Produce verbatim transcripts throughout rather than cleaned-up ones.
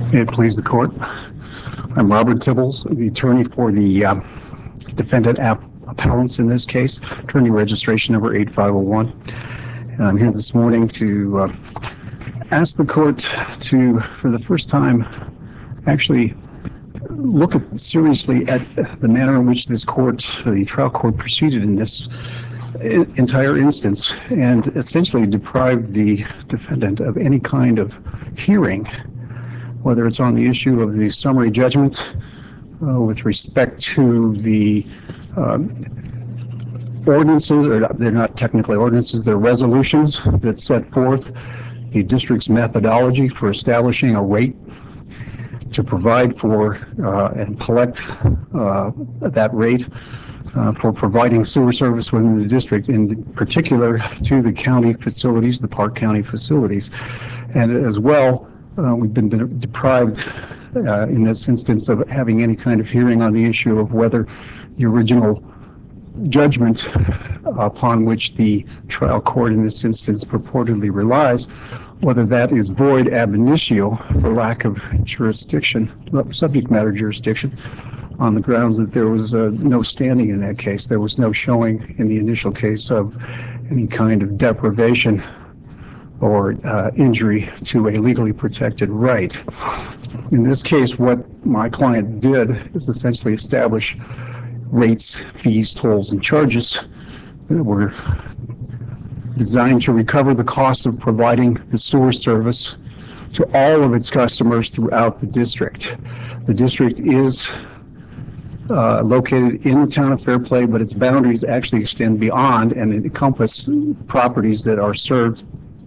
May it please the court. I'm Robert Tibbles, the attorney for the uh, defendant app appellants in this case, attorney registration number eight five oh one. And I'm here this morning to uh, ask the court to, for the first time, actually look at seriously at the manner in which this court, the trial court, proceeded in this entire instance and essentially deprived the defendant of any kind of hearing, whether it's on the issue of the summary judgment uh, with respect to the uh, ordinances, or they're not technically ordinances, they're resolutions that set forth the district's methodology for establishing a rate to provide for uh, and collect uh, that rate uh, for providing sewer service within the district, in particular to the county facilities, the Park County facilities. And as well, uh, we've been de deprived uh, in this instance of having any kind of hearing on the issue of whether the original judgment upon which the trial court in this instance purportedly relies, whether that is void ab initio for lack of jurisdiction, subject matter jurisdiction, on the grounds that there was uh, no standing in that case. There was no showing in the initial case of any kind of deprivation or uh, injury to a legally protected right. In this case, what my client did is essentially establish rates, fees, tolls, and charges that were designed to recover the cost of providing the sewer service to all of its customers throughout the district. The district is uh, located in the town of Fairplay, but its boundaries actually extend beyond and encompass properties that are served,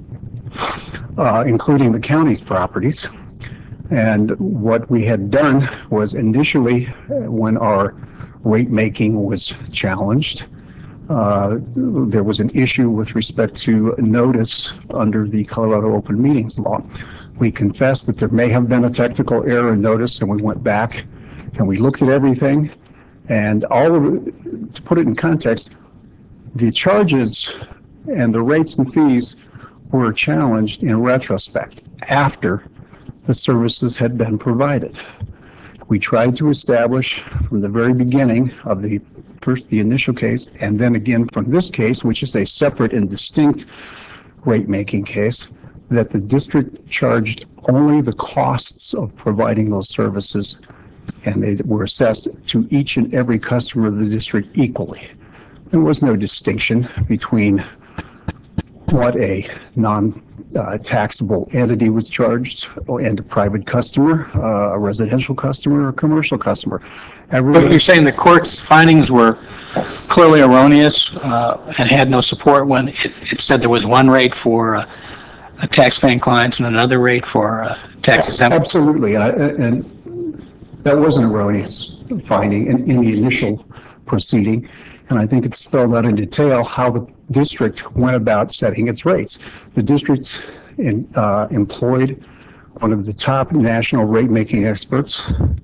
uh, including the county's properties. And what we had done was initially, uh, when our rate making was challenged, Uh, there was an issue with respect to notice under the Colorado Open Meetings Law. We confessed that there may have been a technical error in notice, and we went back and we looked at everything, and all of it, to put it in context, the charges and the rates and fees were challenged in retrospect after the services had been provided. We tried to establish from the very beginning of the first, the initial case, and then again from this case, which is a separate and distinct rate-making case, that the district charged only the costs of providing those services, and they were assessed to each and every customer of the district equally. There was no distinction between what a non Uh, taxable entity was charged, and a private customer, uh, a residential customer, or a commercial customer. Everybody, but you're saying the court's findings were clearly erroneous uh, and had no support when it, it said there was one rate for uh, tax-paying clients and another rate for uh, tax-exempt? Absolutely, and, I, and that was an erroneous finding in, in the initial proceeding. And I think it's spelled out in detail how the district went about setting its rates. The district in, uh, employed one of the top national rate-making experts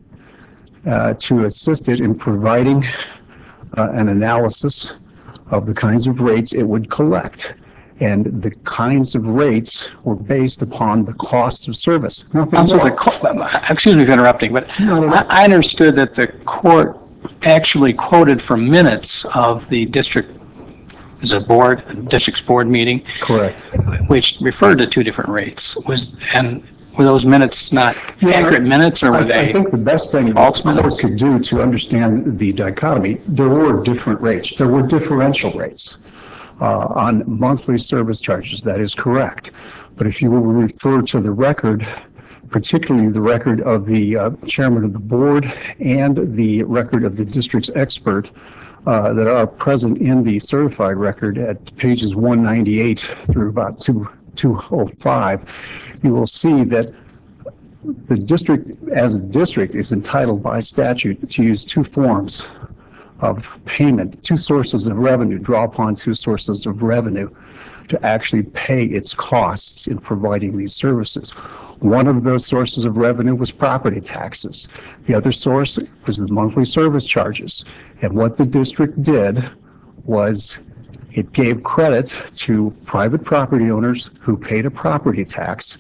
uh, to assist it in providing uh, an analysis of the kinds of rates it would collect. And the kinds of rates were based upon the cost of service. I'm sorry, excuse me for interrupting, but no, no, no. I, I understood that the court actually quoted from minutes of the district, is a board, district's board meeting. Correct. Which referred to two different rates. Was and were those minutes not yeah, accurate minutes, or were I, they? I think the best thing false the court could do to understand the dichotomy, there were different rates. There were differential rates uh, on monthly service charges. That is correct. But if you will refer to the record, particularly the record of the uh, chairman of the board and the record of the district's expert uh, that are present in the certified record at pages one ninety-eight through about two oh five, you will see that the district, as a district, is entitled by statute to use two forms of payment, two sources of revenue, draw upon two sources of revenue to actually pay its costs in providing these services. One of those sources of revenue was property taxes. The other source was the monthly service charges. And what the district did was it gave credit to private property owners who paid a property tax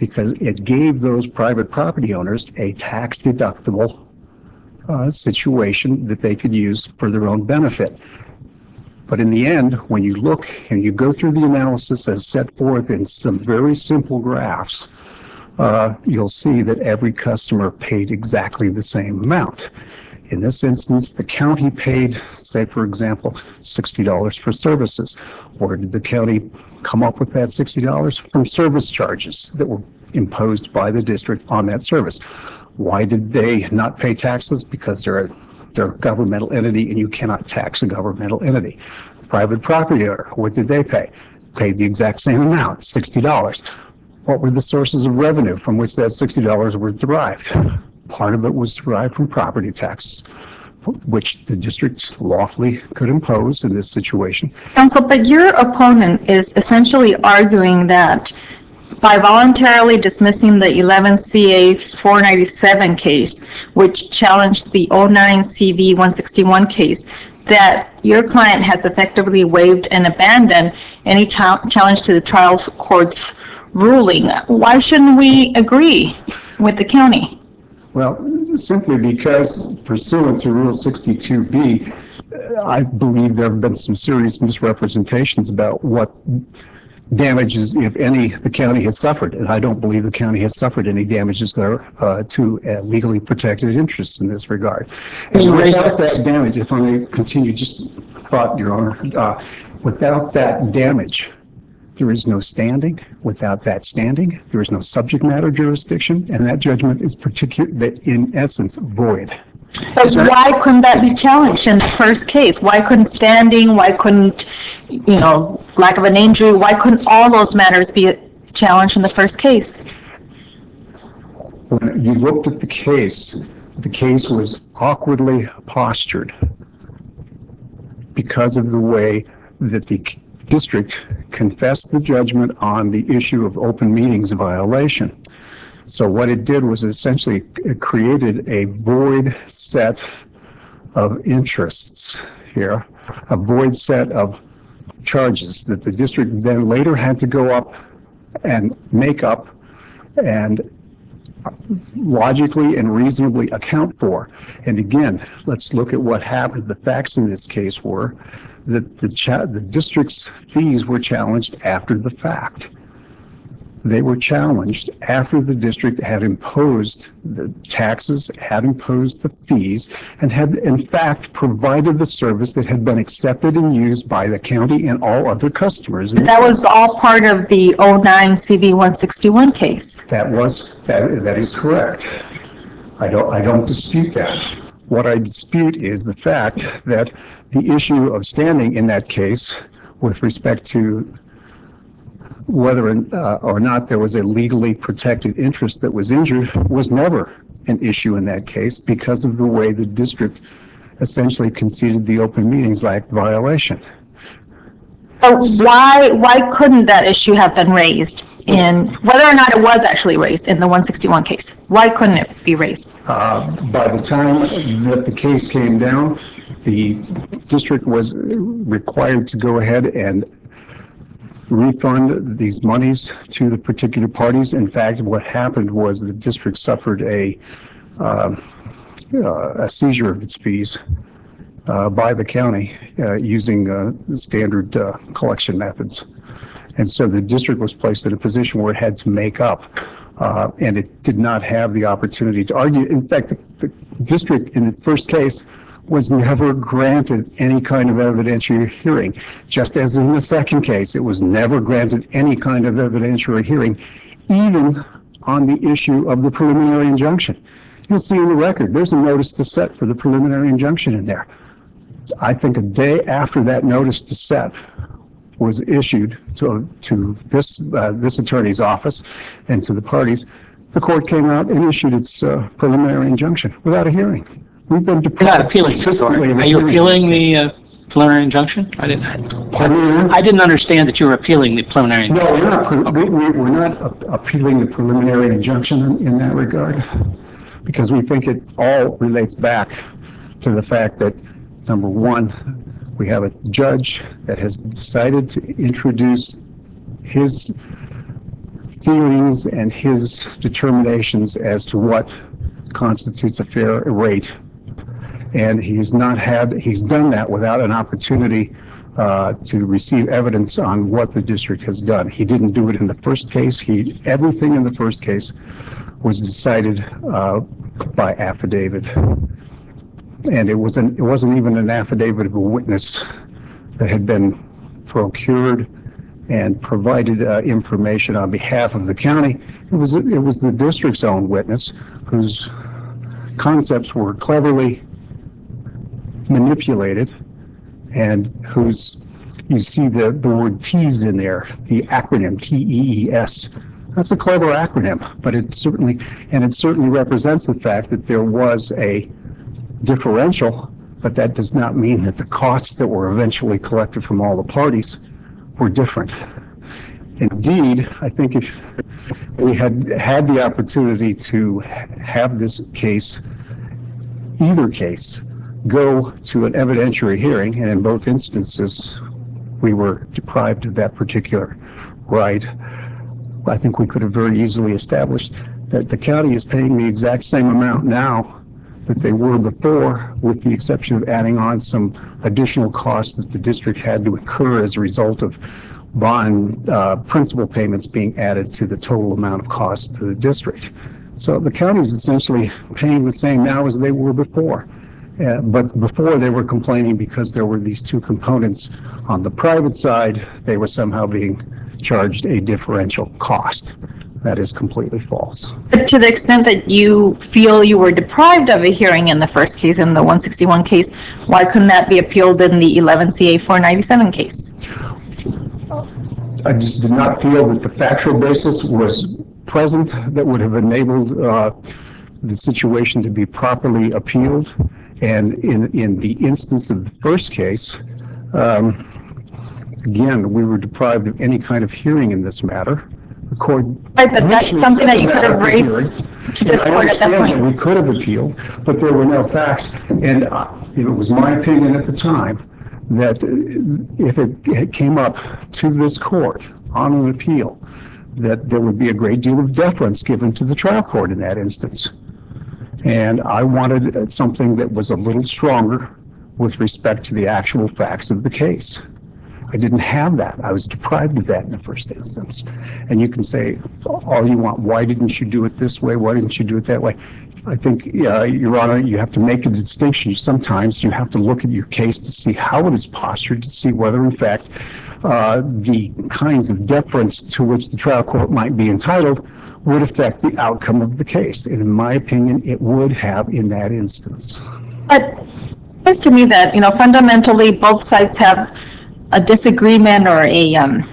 because it gave those private property owners a tax-deductible uh, situation that they could use for their own benefit. But in the end, when you look and you go through the analysis as set forth in some very simple graphs, uh, you'll see that every customer paid exactly the same amount. In this instance, the county paid, say, for example, sixty dollars for services. Where did the county come up with that sixty dollars? From service charges that were imposed by the district on that service. Why did they not pay taxes? Because they're a, they're a governmental entity and you cannot tax a governmental entity. Private property owner, what did they pay? Paid the exact same amount, sixty dollars. What were the sources of revenue from which that sixty dollars were derived? Part of it was derived from property taxes, which the district lawfully could impose in this situation. Counsel, but your opponent is essentially arguing that by voluntarily dismissing the eleven C A four ninety-seven case, which challenged the oh nine C V one sixty-one case, that your client has effectively waived and abandoned any ch challenge to the trial court's ruling. Why shouldn't we agree with the county? Well, simply because pursuant to Rule sixty-two B, I believe there have been some serious misrepresentations about what damages, if any, the county has suffered. And I don't believe the county has suffered any damages there uh, to uh, legally protected interests in this regard. And without that damage, if I may continue, just thought, Your Honor, uh, without that damage, there is no standing. Without that standing, there is no subject matter jurisdiction, and that judgment is particular, that in essence, void. But why couldn't that be challenged in the first case? Why couldn't standing, why couldn't, you know, lack of an injury, why couldn't all those matters be challenged in the first case? When you looked at the case, the case was awkwardly postured because of the way that the district confessed the judgment on the issue of open meetings violation. So what it did was essentially it created a void set of interests here, a void set of charges that the district then later had to go up and make up and logically and reasonably account for. And again, let's look at what happened. The facts in this case were that the, cha the district's fees were challenged after the fact. They were challenged after the district had imposed the taxes, had imposed the fees, and had in fact provided the service that had been accepted and used by the county and all other customers. That was all part of the oh nine C V one sixty-one case. That was, that, that is correct. I don't, I don't dispute that. What I dispute is the fact that the issue of standing in that case with respect to whether uh, or not there was a legally protected interest that was injured was never an issue in that case because of the way the district essentially conceded the Open Meetings Act violation. But why, why couldn't that issue have been raised in, whether or not it was actually raised in the one sixty-one case? Why couldn't it be raised? Uh, by the time that the case came down, the district was required to go ahead and refund these monies to the particular parties. In fact, what happened was the district suffered a, uh, uh, a seizure of its fees uh, by the county uh, using uh, standard uh, collection methods. And so the district was placed in a position where it had to make up, uh, and it did not have the opportunity to argue. In fact, the, the district in the first case was never granted any kind of evidentiary hearing. Just as in the second case, it was never granted any kind of evidentiary hearing, even on the issue of the preliminary injunction. You'll see in the record, there's a notice to set for the preliminary injunction in there. I think a day after that notice to set was issued to, to this, uh, this attorney's office and to the parties, the court came out and issued its uh, preliminary injunction without a hearing. We've been You're not appealing it, are you appealing the uh, preliminary injunction? I didn't, I, I didn't understand that you were appealing the preliminary injunction. No, we're not, we, we, we're not appealing the preliminary injunction in, in that regard, because we think it all relates back to the fact that, number one, we have a judge that has decided to introduce his feelings and his determinations as to what constitutes a fair rate. And he's not had, he's done that without an opportunity uh, to receive evidence on what the district has done. He didn't do it in the first case. He, everything in the first case was decided uh, by affidavit. And it wasn't, it wasn't even an affidavit of a witness that had been procured and provided uh, information on behalf of the county. It was, it was the district's own witness whose concepts were cleverly manipulated and whose, you see the, the word TEAS in there, the acronym T E E S. That's a clever acronym, but it certainly, and it certainly represents the fact that there was a differential, but that does not mean that the costs that were eventually collected from all the parties were different. Indeed, I think if we had had the opportunity to have this case, either case, go to an evidentiary hearing, and in both instances, we were deprived of that particular right, I think we could have very easily established that the county is paying the exact same amount now that they were before, with the exception of adding on some additional costs that the district had to incur as a result of bond uh, principal payments being added to the total amount of cost to the district. So the county is essentially paying the same now as they were before. Uh, but before, they were complaining because there were these two components. On the private side, they were somehow being charged a differential cost. That is completely false. But to the extent that you feel you were deprived of a hearing in the first case, in the one sixty-one case, why couldn't that be appealed in the eleven C A four ninety-seven case? I just did not feel that the factual basis was present that would have enabled uh, the situation to be properly appealed. And in, in the instance of the first case, um, again, we were deprived of any kind of hearing in this matter. The court, right, but that's something that you could have raised to this court at that point. We could have appealed, but there were no facts. And uh, it was my opinion at the time that if it came up to this court on an appeal, that there would be a great deal of deference given to the trial court in that instance. And I wanted something that was a little stronger with respect to the actual facts of the case. I didn't have that. I was deprived of that in the first instance. And you can say all you want, why didn't you do it this way? Why didn't you do it that way? I think, uh, Your Honor, you have to make a distinction. Sometimes you have to look at your case to see how it is postured, to see whether, in fact, uh, the kinds of deference to which the trial court might be entitled would affect the outcome of the case. And in my opinion, it would have in that instance. But it seems to me that, you know, fundamentally both sides have a disagreement or a, um,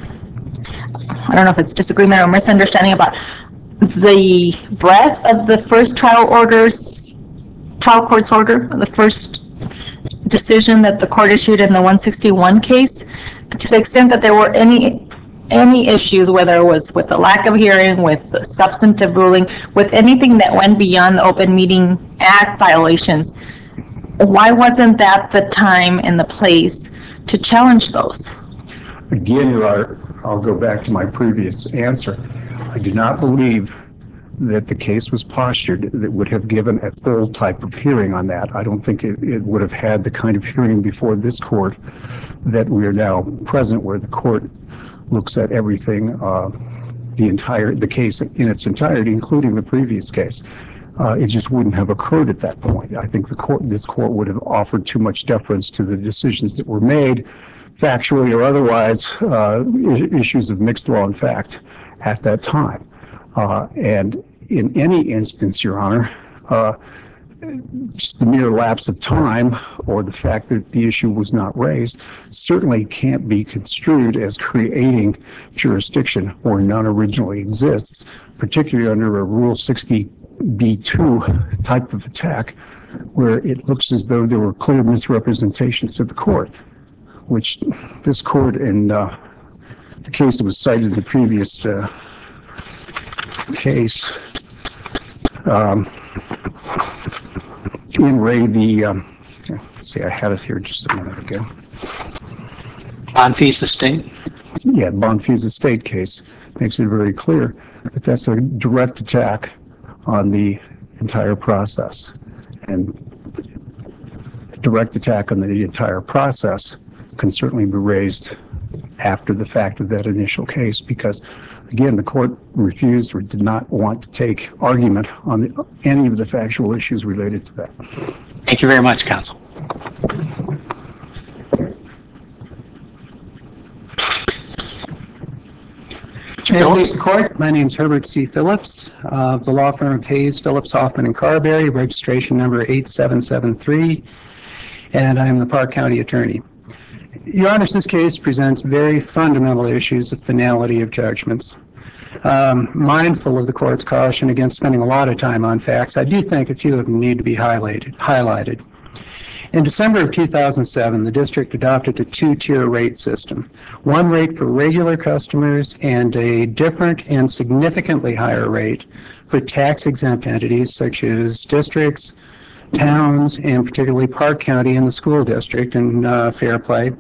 I don't know if it's disagreement or misunderstanding about the breadth of the first trial orders, trial court's order, the first decision that the court issued in the one sixty-one case, to the extent that there were any any issues, whether it was with the lack of hearing, with the substantive ruling, with anything that went beyond the Open Meeting Act violations. Why wasn't that the time and the place to challenge those? Again, Your Honor, I'll go back to my previous answer. I do not believe that the case was postured that would have given a full type of hearing on that. I don't think it, it would have had the kind of hearing before this court that we are now present, where the court looks at everything, uh, the entire, the case in its entirety, including the previous case. Uh, it just wouldn't have occurred at that point. I think the court, this court would have offered too much deference to the decisions that were made, factually or otherwise, uh, issues of mixed law and fact at that time. Uh, and in any instance, Your Honor, uh, just the mere lapse of time or the fact that the issue was not raised certainly can't be construed as creating jurisdiction where none originally exists, particularly under a Rule sixty B two type of attack, where it looks as though there were clear misrepresentations to the court, which this court in uh, the case that was cited in the previous uh, case, um, in Ray, the, um, let's see, I had it here just a minute ago. Bonfils Estate? Yeah, Bonfils Estate case makes it very clear that that's a direct attack on the entire process. And direct attack on the entire process can certainly be raised after the fact of that initial case because, again, the court refused or did not want to take argument on the, any of the factual issues related to that. Thank you very much, counsel. May it please the court, my name is Herbert C. Phillips of the law firm of Hayes, Phillips, Hoffman, and Carberry, registration number eight seven seven three, and I am the Park County attorney. Your Honor, this case presents very fundamental issues of finality of judgments. Um, mindful of the court's caution against spending a lot of time on facts, I do think a few of them need to be highlighted. highlighted. In December of two thousand seven, the district adopted a two-tier rate system, one rate for regular customers and a different and significantly higher rate for tax-exempt entities such as districts, towns, and particularly Park County and the school district in uh, Fairplay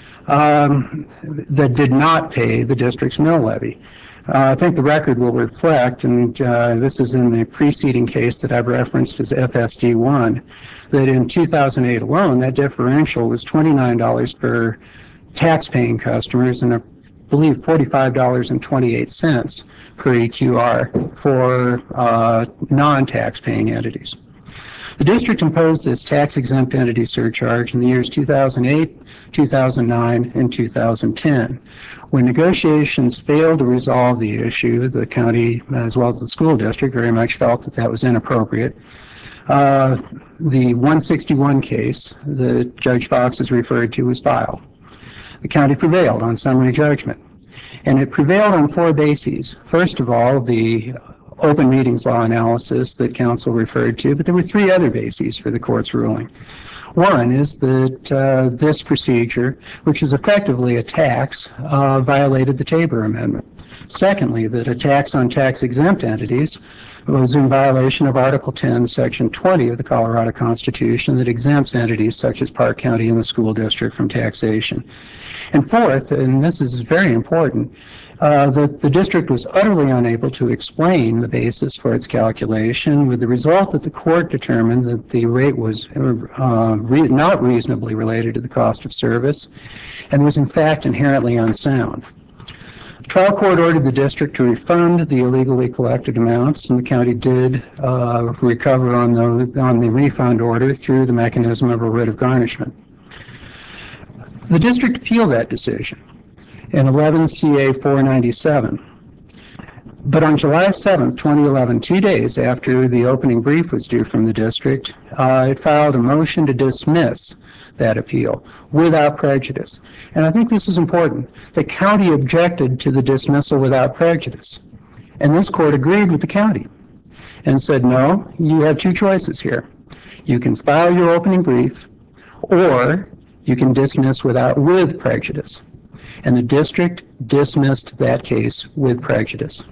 um, that did not pay the district's mill levy. Uh, I think the record will reflect, and uh, this is in the preceding case that I've referenced as F S D one, that in two thousand eight alone, that differential was twenty-nine dollars for tax-paying customers and I believe forty-five dollars and twenty-eight cents per E Q R for uh, non-tax-paying entities. The district imposed this tax-exempt entity surcharge in the years two thousand eight, two thousand nine, and two thousand ten. When negotiations failed to resolve the issue, the county, as well as the school district, very much felt that that was inappropriate. Uh, the one sixty-one case that Judge Fox has referred to was filed. The county prevailed on summary judgment, and it prevailed on four bases. First of all, the open meetings law analysis that counsel referred to, but there were three other bases for the court's ruling. One is that uh, this procedure, which is effectively a tax, uh, violated the Tabor Amendment. Secondly, that a tax on tax-exempt entities was in violation of Article ten, Section twenty of the Colorado Constitution that exempts entities such as Park County and the school district from taxation. And fourth, and this is very important, uh, that the district was utterly unable to explain the basis for its calculation, with the result that the court determined that the rate was uh, re- not reasonably related to the cost of service and was in fact inherently unsound. The trial court ordered the district to refund the illegally collected amounts, and the county did uh, recover on, those, on the refund order through the mechanism of a writ of garnishment. The district appealed that decision in eleven C A four ninety-seven. But on July seventh, twenty eleven, two days after the opening brief was due from the district, uh, it filed a motion to dismiss that appeal without prejudice. And I think this is important. The county objected to the dismissal without prejudice. And this court agreed with the county and said, no, you have two choices here. You can file your opening brief, or you can dismiss without with prejudice. And the district dismissed that case with prejudice.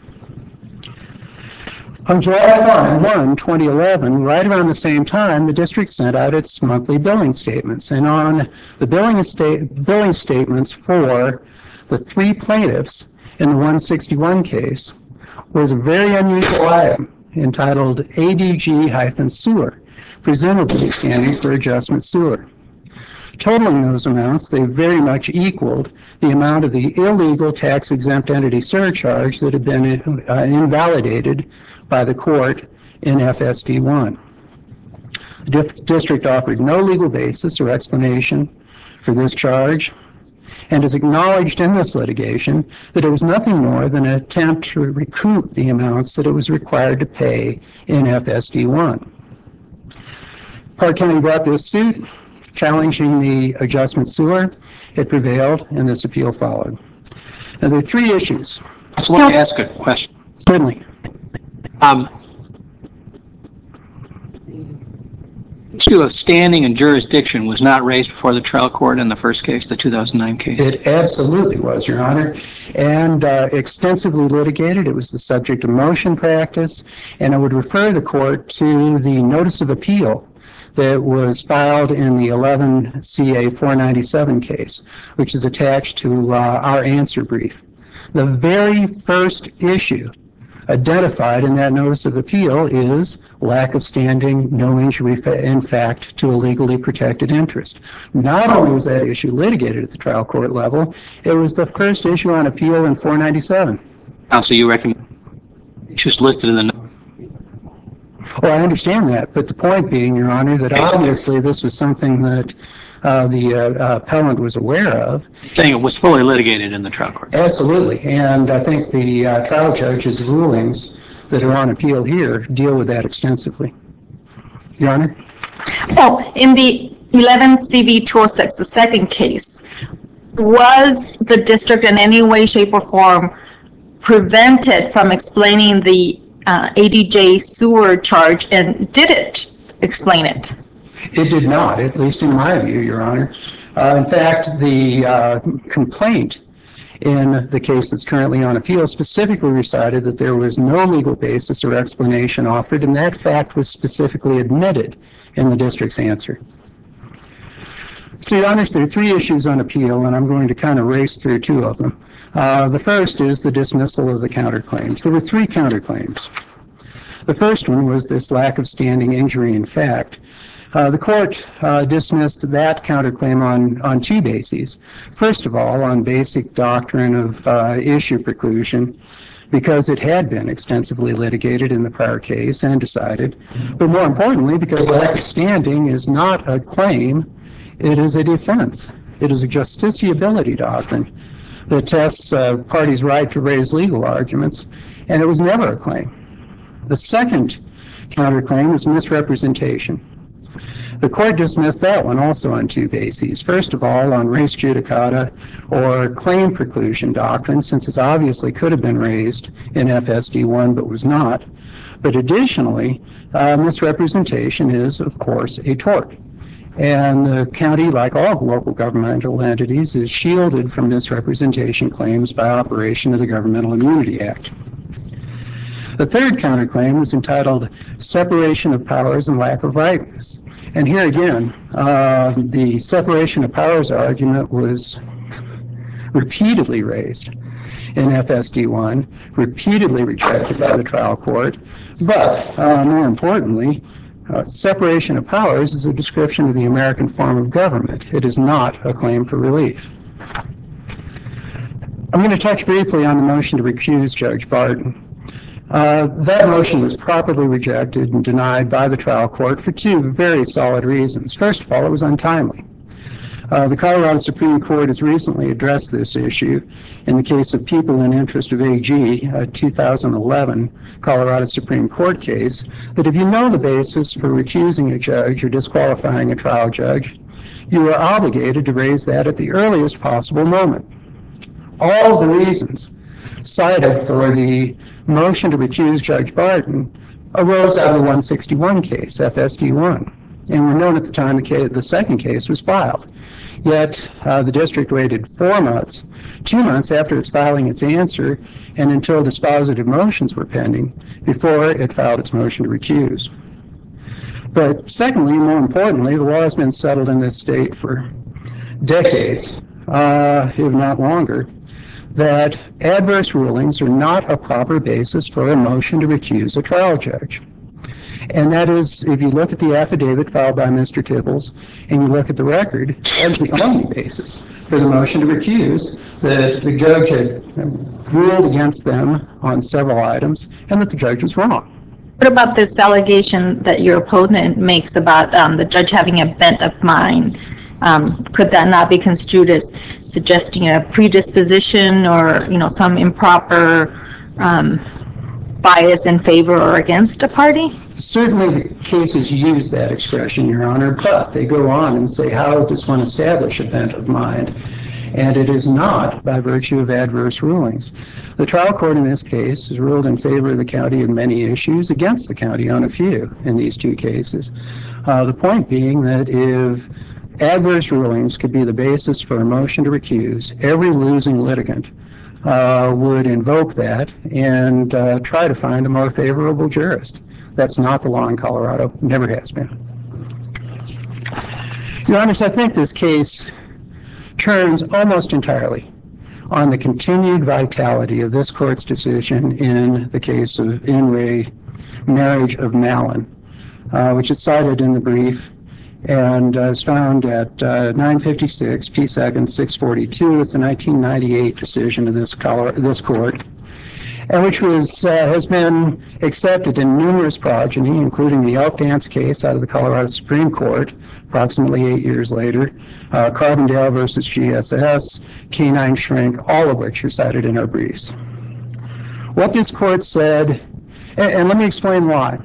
On July first, twenty eleven, right around the same time, the district sent out its monthly billing statements. And on the billing, estate, billing statements for the three plaintiffs in the one sixty-one case was a very unusual item entitled A D G-sewer, presumably standing for adjustment sewer. Totaling those amounts, they very much equaled the amount of the illegal tax-exempt entity surcharge that had been uh, invalidated by the court in F S D one. The dif- district offered no legal basis or explanation for this charge, and has acknowledged in this litigation that it was nothing more than an attempt to recoup the amounts that it was required to pay in F S D one. Park County brought this suit, challenging the adjustment sewer. It prevailed, and this appeal followed. Now, there are three issues. So let me ask a question. Certainly. Um, the issue of standing and jurisdiction was not raised before the trial court in the first case, the two thousand nine case. It absolutely was, Your Honor, and uh, extensively litigated. It was the subject of motion practice, and I would refer the court to the notice of appeal that was filed in the eleven C A four ninety-seven case, which is attached to uh, our answer brief. The very first issue identified in that notice of appeal is lack of standing, no injury in fact to a legally protected interest. Not only was that issue litigated at the trial court level, it was the first issue on appeal in four ninety-seven. Counsel, you recommend issues listed in the Well, I understand that, but the point being, Your Honor, that obviously this was something that uh, the uh, uh, appellant was aware of. saying it was fully litigated in the trial court. Absolutely, and I think the uh, trial judge's rulings that are on appeal here deal with that extensively. Your Honor? Oh, in the eleven C V two oh six, the second case, was the district in any way, shape, or form prevented from explaining the uh, A D J sewer charge, and did it explain it? It did not, at least in my view, Your Honor. Uh, in fact, the uh, complaint in the case that's currently on appeal specifically recited that there was no legal basis or explanation offered, and that fact was specifically admitted in the district's answer. So, Your Honors, there are three issues on appeal, and I'm going to kind of race through two of them. Uh, the first is the dismissal of the counterclaims. There were three counterclaims. The first one was this lack of standing injury in fact. Uh, the court uh, dismissed that counterclaim on, on two bases. First of all, on basic doctrine of uh, issue preclusion, because it had been extensively litigated in the prior case and decided, but more importantly, because lack of standing is not a claim, it is a defense. It is a justiciability doctrine that tests a party's right to raise legal arguments, and it was never a claim. The second counterclaim is misrepresentation. The court dismissed that one also on two bases. First of all, on res judicata or claim preclusion doctrine, since it obviously could have been raised in F S D one but was not. But additionally, uh, misrepresentation is, of course, a tort. And the county, like all local governmental entities, is shielded from misrepresentation claims by operation of the Governmental Immunity Act. The third counterclaim was entitled Separation of Powers and Lack of Rightness. And here again, uh, the separation of powers argument was repeatedly raised in F S D one, repeatedly rejected by the trial court, but uh, more importantly, uh, separation of powers is a description of the American form of government. It is not a claim for relief. I'm going to touch briefly on the motion to recuse Judge Barton. Uh, that motion was properly rejected and denied by the trial court for two very solid reasons. First of all, it was untimely. Uh, the Colorado Supreme Court has recently addressed this issue in the case of People in Interest of A G, a two thousand eleven Colorado Supreme Court case, that if you know the basis for recusing a judge or disqualifying a trial judge, you are obligated to raise that at the earliest possible moment. All of the reasons cited for the motion to recuse Judge Barton arose out of the one sixty-one case, F S D one, and were known at the time the, case, the second case was filed. Yet uh, the district waited four months, two months after its filing its answer, and until dispositive motions were pending before it filed its motion to recuse. But secondly, more importantly, the law has been settled in this state for decades, uh, if not longer, that adverse rulings are not a proper basis for a motion to recuse a trial judge. And that is, if you look at the affidavit filed by Mister Tibbles and you look at the record, that's the only basis for the motion to recuse, that the judge had ruled against them on several items and that the judge was wrong. What about this allegation that your opponent makes about um, the judge having a bent of mind? Um, could that not be construed as suggesting a predisposition or, you know, some improper um, bias in favor or against a party? Certainly the cases use that expression, Your Honor, but they go on and say, how does one establish a bent of mind? And it is not by virtue of adverse rulings. The trial court in this case has ruled in favor of the county in many issues, against the county on a few in these two cases. Uh, the point being that if adverse rulings could be the basis for a motion to recuse, every losing litigant uh, would invoke that and uh, try to find a more favorable jurist. That's not the law in Colorado, never has been. Your Honors, I think this case turns almost entirely on the continued vitality of this court's decision in the case of In Re Marriage of Mallon, uh, which is cited in the brief and uh, is found at uh, nine fifty-six P second six forty-two. It's a nineteen ninety-eight decision of this, color, this court, and which was uh, has been accepted in numerous progeny, including the Elk Dance case out of the Colorado Supreme Court, approximately eight years later, uh, Carbondale versus G S S, Canine Shrink, all of which are cited in our briefs. What this court said, and, and let me explain why.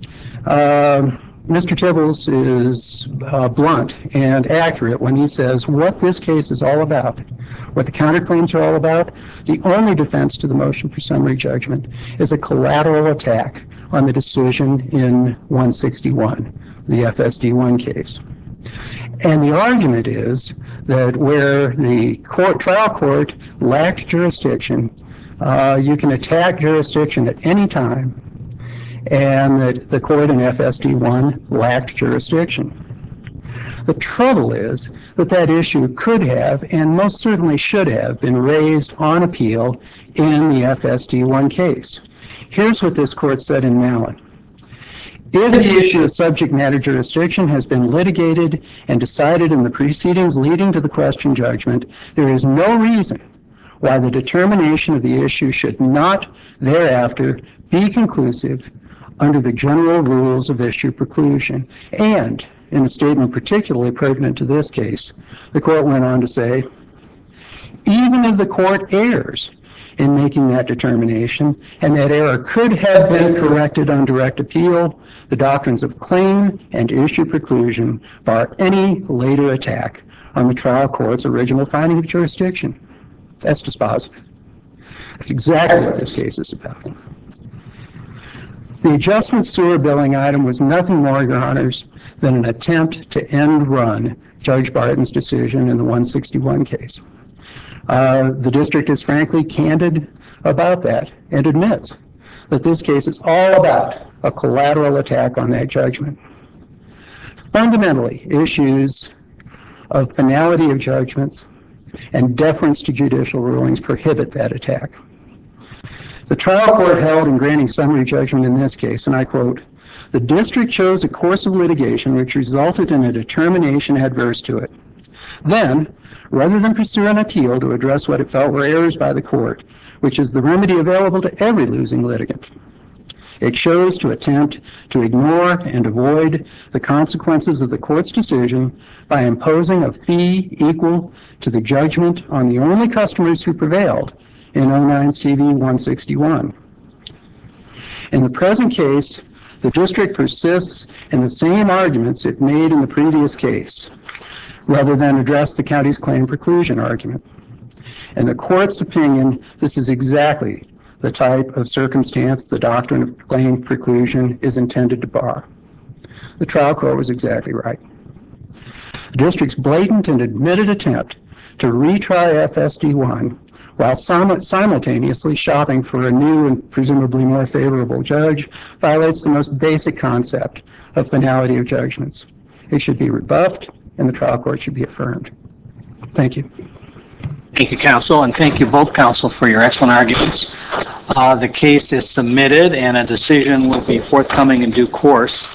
Uh, Mister Tibbles is uh, blunt and accurate when he says what this case is all about, what the counterclaims are all about. The only defense to the motion for summary judgment is a collateral attack on the decision in one sixty-one, the F S D one case. And the argument is that where the court, trial court lacked jurisdiction, uh, you can attack jurisdiction at any time, and that the court in F S D one lacked jurisdiction. The trouble is that that issue could have, and most certainly should have, been raised on appeal in the F S D one case. Here's what this court said in Mallon. If the issue of subject matter jurisdiction has been litigated and decided in the proceedings leading to the question judgment, there is no reason why the determination of the issue should not thereafter be conclusive under the general rules of issue preclusion. And in a statement particularly pertinent to this case, the court went on to say, even if the court errs in making that determination, and that error could have been corrected on direct appeal, the doctrines of claim and issue preclusion bar any later attack on the trial court's original finding of jurisdiction. That's dispositive. That's exactly what this case is about. The adjustment sewer billing item was nothing more, Your Honors, than an attempt to end run Judge Barton's decision in the one sixty-one case. Uh, the district is frankly candid about that and admits that this case is all about a collateral attack on that judgment. Fundamentally, issues of finality of judgments and deference to judicial rulings prohibit that attack. The trial court held in granting summary judgment in this case, and I quote, "The district chose a course of litigation which resulted in a determination adverse to it. Then, rather than pursue an appeal to address what it felt were errors by the court, which is the remedy available to every losing litigant, it chose to attempt to ignore and avoid the consequences of the court's decision by imposing a fee equal to the judgment on the only customers who prevailed in oh nine C V one sixty-one. In the present case, the district persists in the same arguments it made in the previous case, rather than address the county's claim preclusion argument. In the court's opinion, this is exactly the type of circumstance the doctrine of claim preclusion is intended to bar. The trial court was exactly right. The district's blatant and admitted attempt to retry F S D one while simultaneously shopping for a new and presumably more favorable judge violates the most basic concept of finality of judgments. It should be rebuffed, and the trial court should be affirmed. Thank you. Thank you, counsel, and thank you both, counsel, for your excellent arguments. Uh, the case is submitted, and a decision will be forthcoming in due course.